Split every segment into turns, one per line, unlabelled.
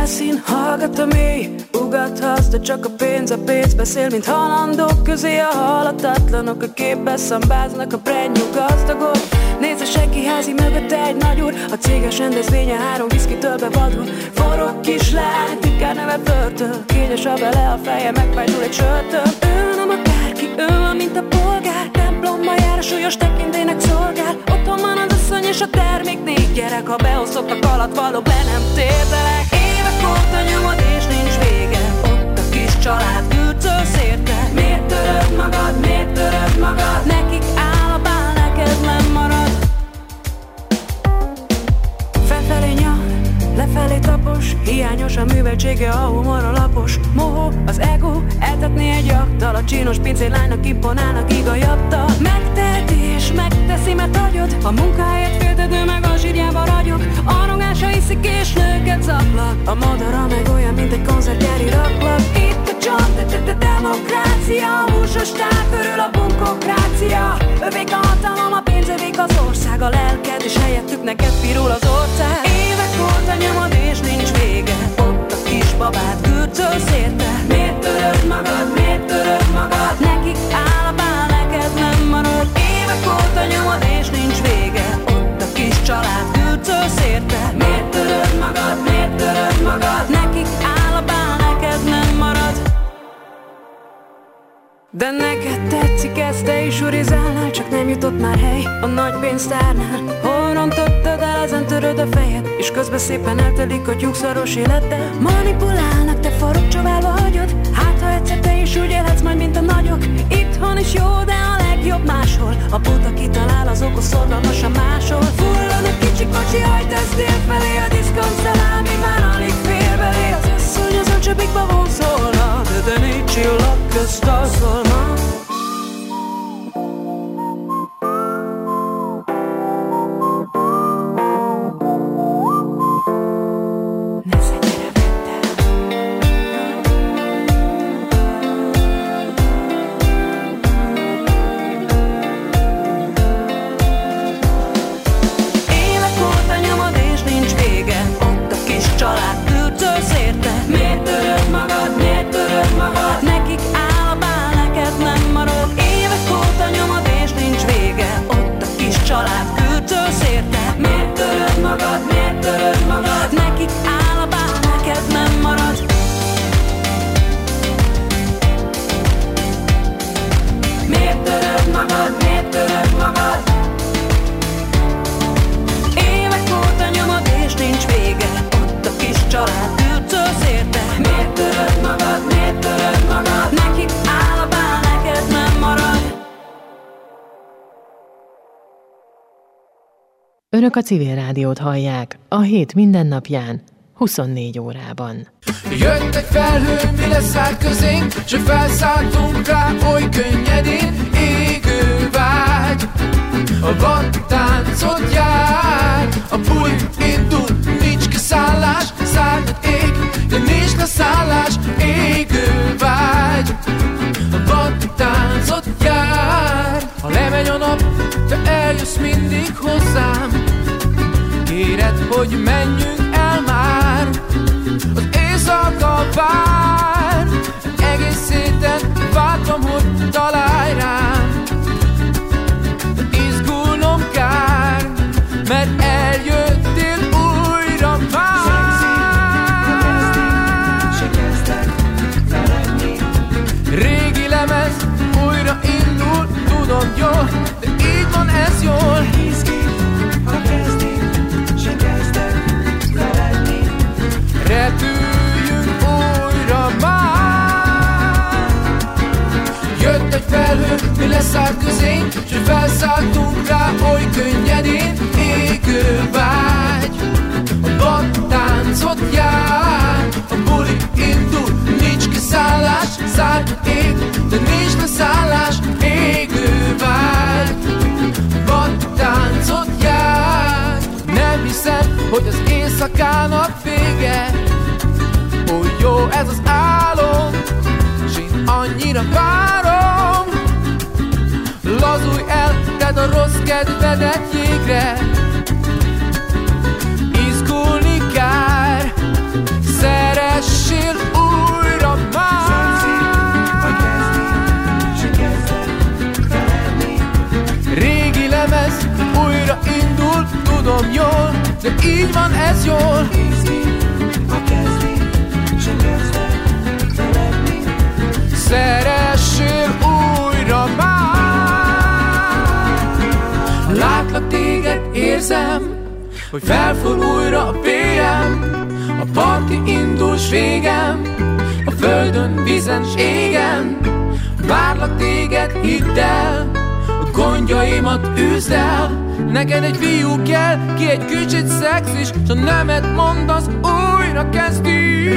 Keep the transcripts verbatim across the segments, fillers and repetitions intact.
felszín, hallgat a mély, ugathatsz, de csak a pénz, a pénz beszél, mint halandók közé a halhatatlanok, a képbe szambáznak, a prenyú gazdagok. Nézd a senki házi mögött egy nagy úr, a céges rendezvénye három viszkitől bevadul. Forró kislány, titkár neve Börtől, kényes a vele a feje, megfájdul egy sörtől. Ő nem akárki, ő van, mint a polgár, templomba jár, a súlyos tekintélynek szolgál. Otthon van az asszony és a termék, négy gyerek, ha beosztottak alatt valók, le nem térdelek. Évek óta nyomod és nincs vége, ott a kis család gürcöl szérte. Miért töröd magad, miért töröd magad? Nekik áll a bál, neked nem marad. Felfelé nyal, lefelé tapos, hiányos a műveltsége, a humor a lapos. Mohó, az ego, eltetni egy aktal, a csinos pincélánynak imponálnak igajattal. Megteheti és megteszi, mert hagyod, a munkáért féltedő meg a zsírjába ragyog. Arogása iszik és nőket zaklat, a madara meg olyan, mint egy koncertgyári raklat. Itt a csont, de demokrácia, a húsos tár körül a bunkokrácia. Övék a hatalom, a pénz, övék az ország, a lelked, és helyettük neked pirul az ország. Évek óta nyomod és nincs vége, ott a kis babát gürcöl szérte. Miért töröd magad, miért töröd magad? Nekik áll a bál, neked nem marad. Évek óta nyomod és nincs vége, ott a kis család gürcöl szérte. Miért töröd magad, miért töröd magad? Nekik áll a bál, neked nem marad. De neked tetszik ez, te is urizálnál, csak nem jutott már hely a nagy pénztárnál. Hol rontottad el, ezen töröd a fejed, és közben szépen eltelik a tyúkszaros életed. Manipulálnak, te forró csóválva hagyod, hát ha egyszer te is úgy élhetsz majd, mint a nagyok. Itthon is jó, de a legjobb máshol, a buta kitalál, az okos szorgalmasan máshol. Fullad a kicsi kocsi, hajtasz délfelé, a diszkont szalámi már alig fér belé. Az asszony az öncsöpikba vonzolna, de te négy csillag közt alszolna.
Önök a Civil Rádiót hallják a hét mindennapján, huszonnégy órában.
Jött egy felhő, mi leszállt közénk, s felszálltunk rá oly könnyedén. Égő vágy, a vadtáncot jár, a buli indul, nincs kiszállás, szárnyat ég, de nincs leszállás. Égő vágy, a vadtáncot jár. Ha lemegy a nap, te eljössz mindig hozzám, kéred, hogy menjünk el már. Az éjszaka vár, egész héten vártam, hogy találj rám. De izgulnom kár, mert eljöttél újra már. Régi lemez újra indul, tudom jól, de így van ez jól. Repüljünk újra már. Jött egy felhő, mi leszállt közénk, s felszálltunk rá oly könnyedén. Égő vágy, a vadtáncot jár, a buli indul, nincs kiszállás, szárnyat ég, de nincs leszállás. Égő vágy, a vadtáncot jár. Nem hiszem, hogy az éjszakának vége, ó jó ez az álom, s én annyira várom. Lazulj el, tedd a rossz kedvedet jégre, izgulni kár, szer tudom jól, de így van ez jól.
Ha kezdi, se kezded feledni.
Szeressél újra már. Látlak téged, érzem, hogy felfúl újra a bé em. A parti indul s végem, a földön, vízen s égen. Várlak téged, hidd el, a gondjaimat üzd el. Neked egy fiú kell, ki egy kicsit szexis, s ha nemet mondasz, újra kezdi.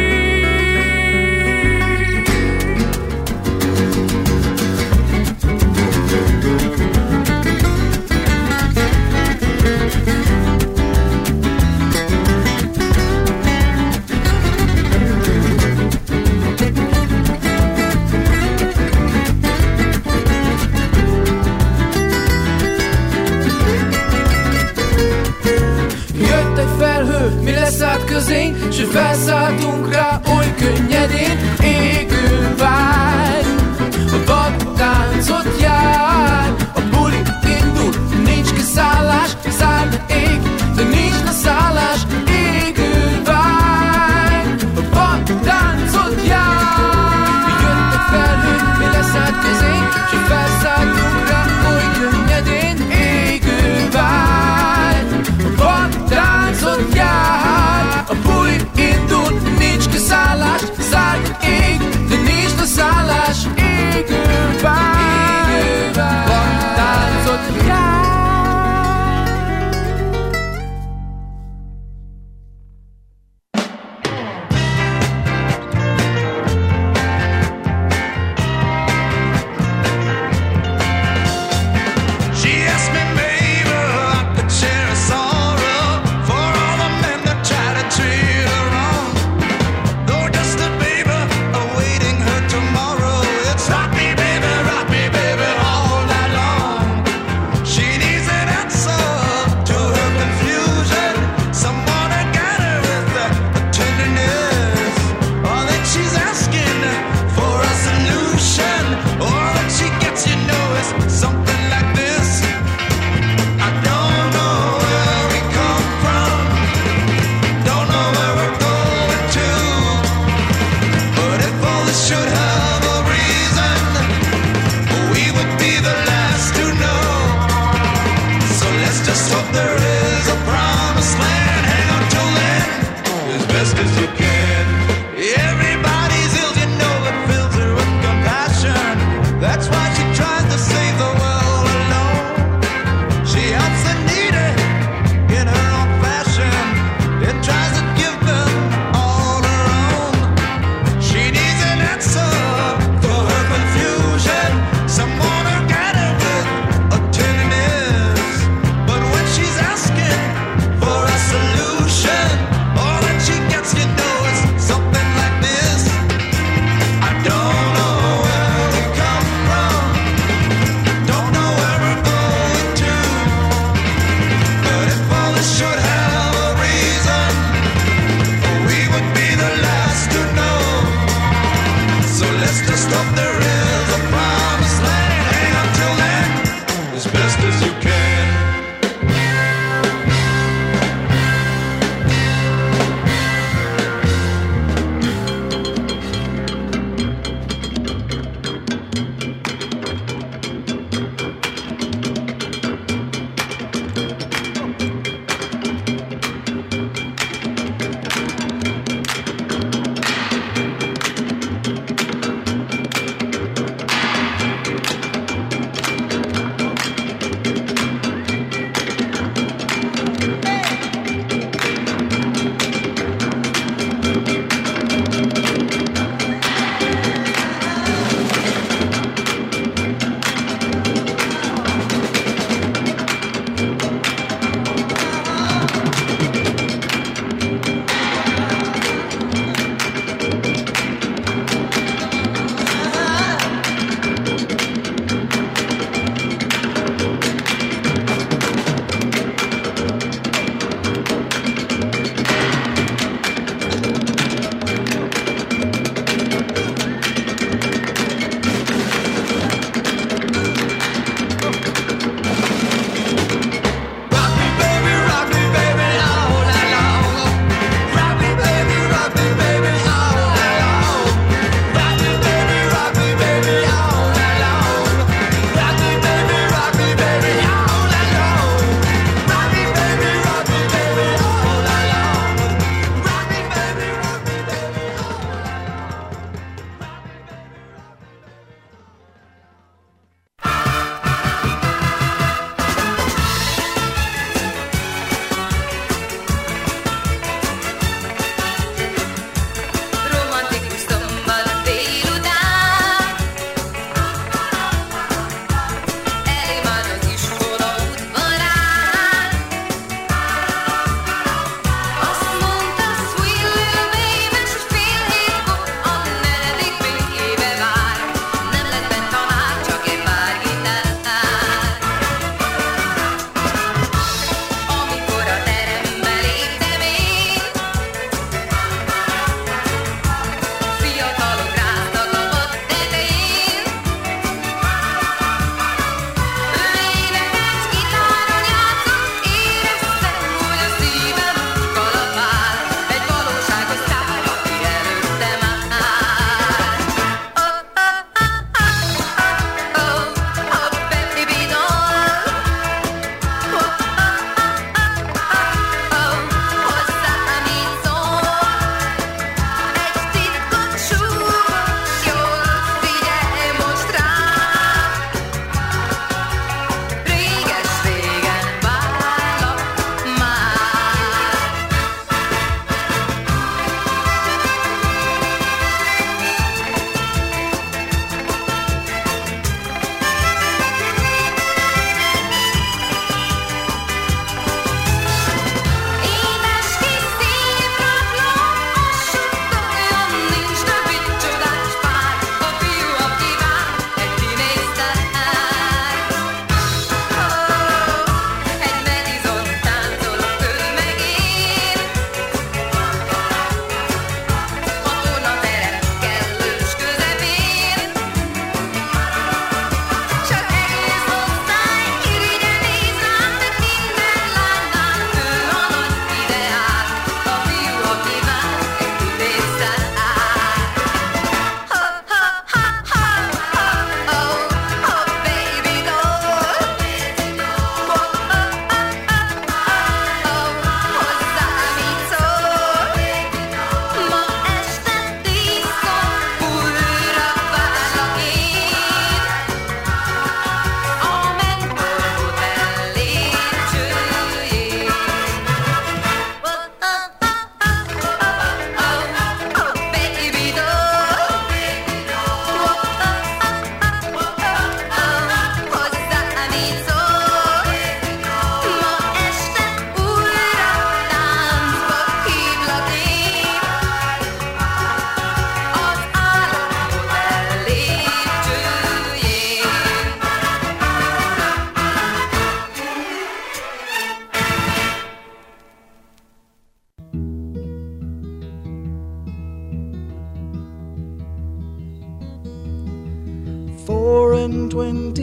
Mi leszállt közénk, s felszálltunk rá oly könnyedén. Égő vágy, a vadtáncot jár. A buli indul, nincs kiszállás. Szállna ég, de nincs leszállás. Égő vágy, a vadtáncot jár. Mi jöttek felhők, mi leszállt közénk, s felszálltunk rá oly könnyedén. Égő vágy, a vadtáncot jár. A buli indul, nincs kiszállás.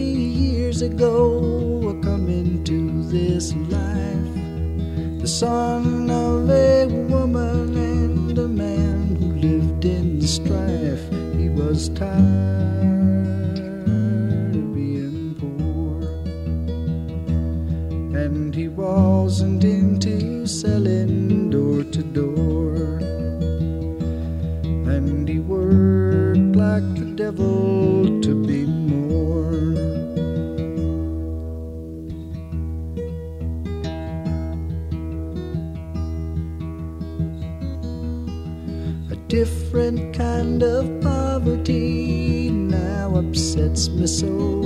twenty years ago I come into this life, the son of a woman and a man who lived in strife. He was tired of being poor, and he wasn't into selling door to door, and he worked like the devil to be more. A different kind of poverty now upsets me so.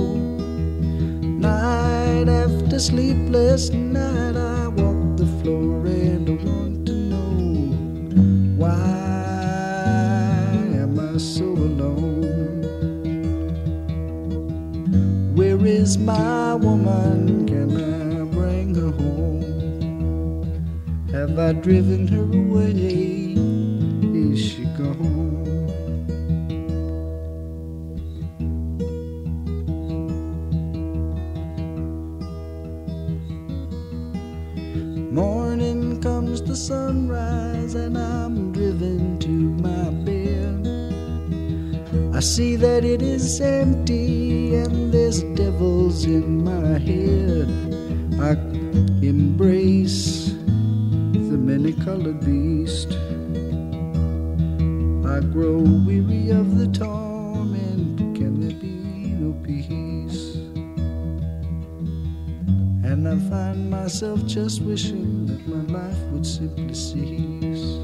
Night after sleepless night I walk the floor and I want to know, why am I so alone? Where is my woman? Can I bring her home? Have I driven her away? Is she gone? Morning comes the sunrise and I'm driven to my bed. I see that it is empty and there's devils in my head. I embrace the many-colored beast. I grow weary of the torment. Can there be no peace? And I find myself just wishing that my life would simply cease.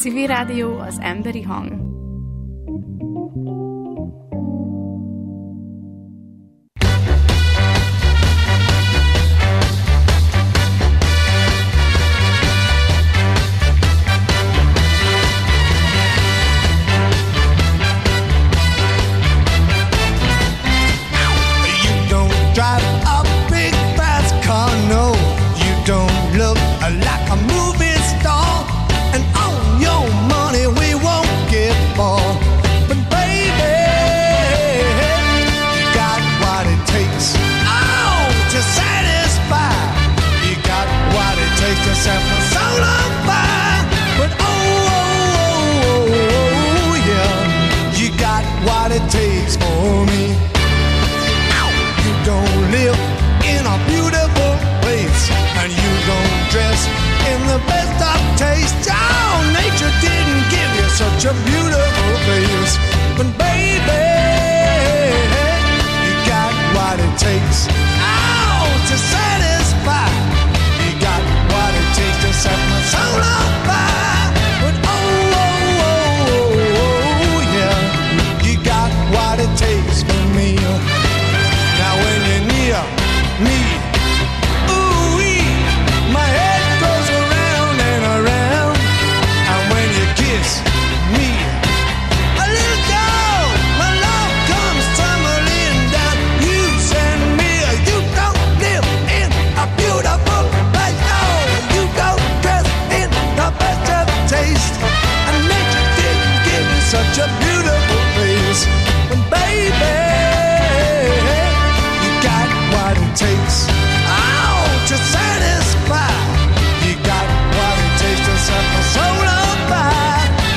Civil Rádió, az emberi hang.
Such a beautiful face, but baby, you got what it takes. Oh, to satisfy, you got what it takes to set my soul on fire. But oh, oh, oh, oh, oh, yeah, you got what it takes for me. Now when you're near me, ooh-wee, my head goes around and around, and when you kiss me, a little girl, my love comes tumbling down. You send me, you don't live in a beautiful place. Oh, you don't dress in the best of taste, and nature didn't give you such a beautiful face. But baby, you got what it takes. Oh, to satisfy, you got what it takes to set my soul on fire.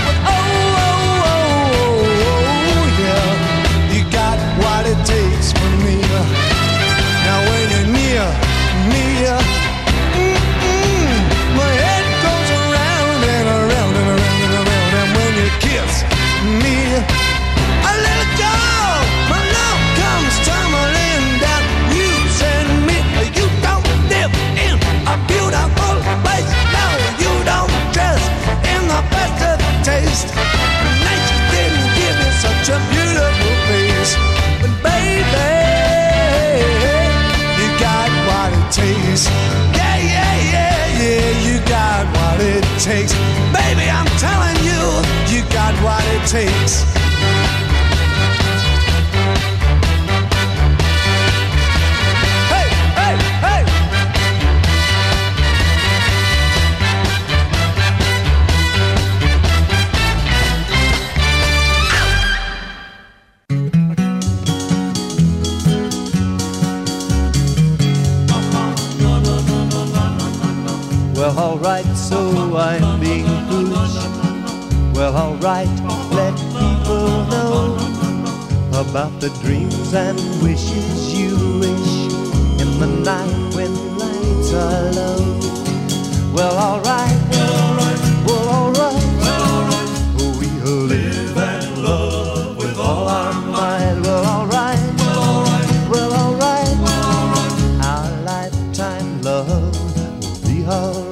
What it takes for me. Now when you're near me, mm-mm, my head goes around and around and around and around. And when you kiss me, a little girl, my love comes tumbling down. You send me, you don't live in a beautiful place. No, you don't dress in the best of taste. Nature didn't give you such a beautiful face. Baby, you got what it takes. Yeah, yeah, yeah, yeah, you got what it takes. Baby, I'm telling you, you got what it takes. Hey, hey, hey!
Well, alright, so I'm being foolish. Well, alright, let people know about the dreams and wishes you wish in the night when lights are low. Well, alright, well, alright, well, alright, well, alright. We'll live and love with all our might. Well, alright, well, alright, well, alright, well, alright. Our lifetime love will be alright.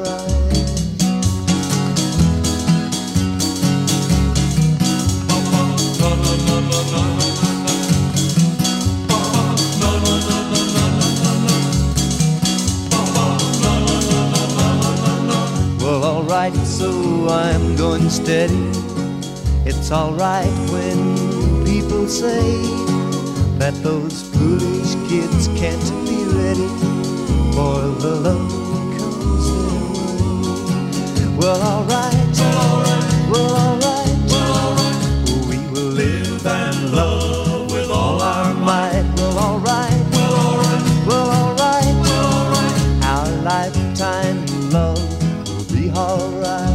Well, alright, so I'm going steady. It's alright when people say that those foolish kids can't be ready for the love that comes their way. Well, alright, well, alright, well, alright, well, alright. We will live and love with all our might. Well, alright, well, alright, well, alright, well, alright. Our lifetime love will be alright.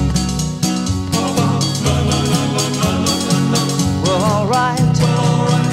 Well, alright, well, alright.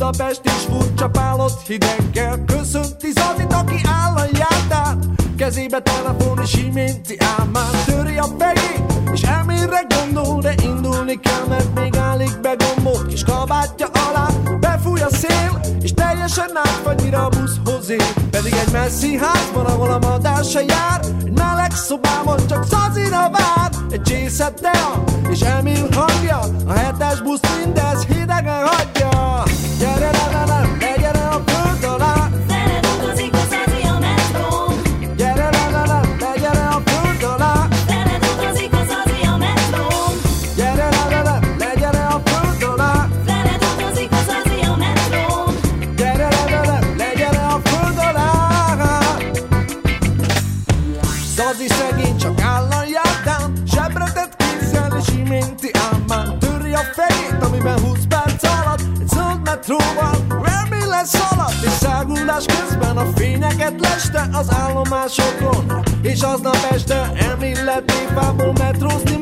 Budapest is furcsa pálott hideggel köszönti Zazit, aki áll a járdán. Kezébe telefon és iménti álmán töri a fejét, és elmére gondol, de indulni kell, mert még állik be gombot, és kabátja alá befúj a szél, és teljesen átfagy, mire a buszhoz ér. Pedig egy messzi házban, ahol a madár se jár, egy meleg szobában csak Zazira vár. Egy csészet tea, és Emil hangja, a hetes busz mindez hidegen hagyja. Gyere le le le, legyere a föld alá,
Veled utazik a Zazi a metrón.
gyere le le le, legyere a föld alá,
Veled utazik a Zazi a metrón.
gyere le le le, legyere a föld alá,
Veled utazik a Zazi a metrón.
gyere le le le, legyere a föld alá. Zazi szegény csak áll a járdán, zsebre tett kézzel és iménti álmán töri a fejét, amiben húsz perc alatt egy zöld metróval Vermille szaladt, és száguldás közben a fényeket leste az állomásokon, és aznap este elmélet névfából metrózni